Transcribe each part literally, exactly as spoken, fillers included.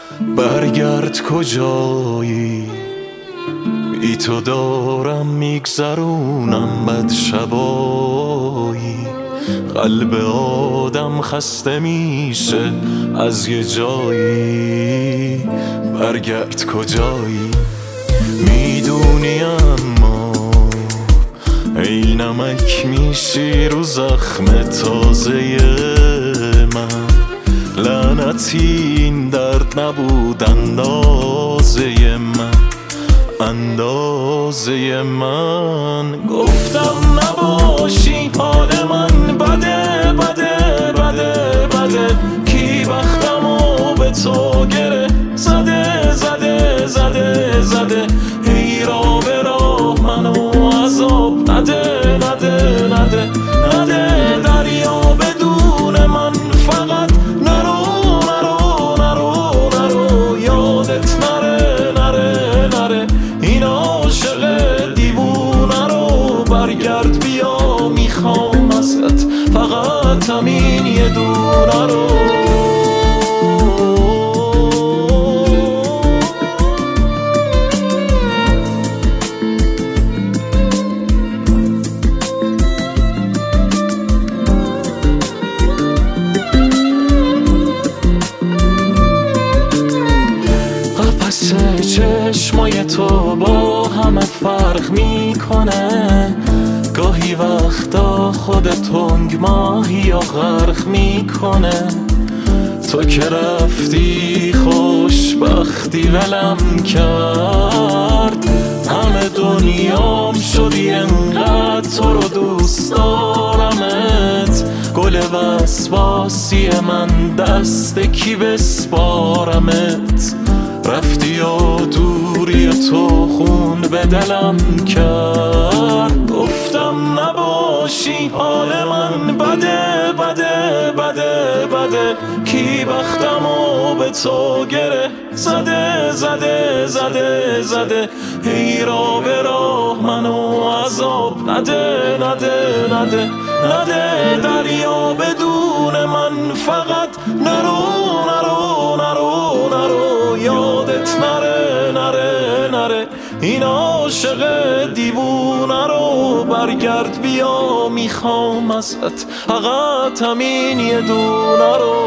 برگرد کجایی، بی تو دارم میگذرونم بد شبایی. قلب آدم خسته میشه از یه جایی، برگرد کجایی. میدونی اما ای نمک میشی رو زخم تازه من، لعنتی این درد نبود اندازه من، اندازه من. گفتم نباشی حال من بده بده بده بده، کی بختمو به تو گره زده زده زده زده. ای را به راه منو عذاب نده نده نده نده. دریا بدون من فقط نرو نرو نرو نرو، یادت نره نره نره. این عاشق دیوونه رو برگرد بیا، میخوام ازت فقط همین یه دونه رو. قفس چشمای تو با همه فرق میکنه، گاهی وقتا خود تنگ ماهی یا غرق میکنه. تو که رفتی خوشبختی ولم کرد، همه دنیام شدی انقدر تو رو دوست دارمت. گل وسواسی من دست کی بسپارمت، رفتی و دوری تو خون به دلم کرد. گفتم نباشی حال من بده بده بده بده، کی بختمو به تو گره زده زده زده زده. ای را به راه منو عذاب نده نده نده نده. دریا بدون من فقط نرو نرو نرو نرو، یادت نره نره نره. این عاشق دیوونه رو برگرد بیا، میخوام ازت فقط همین یه دونه رو.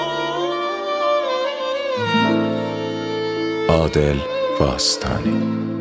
عادل باستانی.